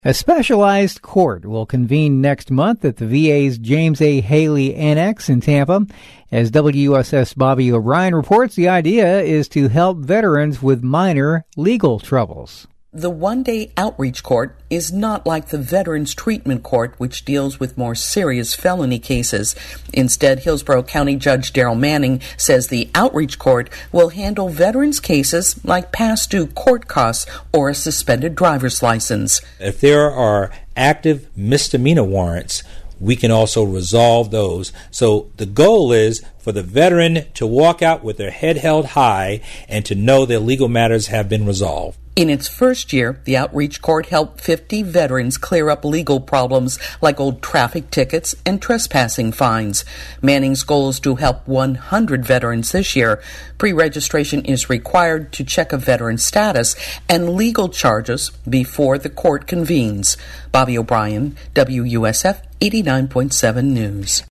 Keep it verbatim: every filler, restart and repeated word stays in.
A specialized court will convene next month at the V A's James A. Haley Annex in Tampa. As W S S Bobby O'Brien reports, the idea is to help veterans with minor legal troubles. The one-day outreach court is not like the Veterans Treatment Court, which deals with more serious felony cases. Instead, Hillsborough County Judge Daryl Manning says the outreach court will handle veterans' cases like past due court costs or a suspended driver's license. If there are active misdemeanor warrants, we can also resolve those. So the goal is for the veteran to walk out with their head held high and to know their legal matters have been resolved. In its first year, the outreach court helped fifty veterans clear up legal problems like old traffic tickets and trespassing fines. Manning's goal is to help one hundred veterans this year. Pre-registration is required to check a veteran's status and legal charges before the court convenes. Bobby O'Brien, W U S F eighty-nine point seven News.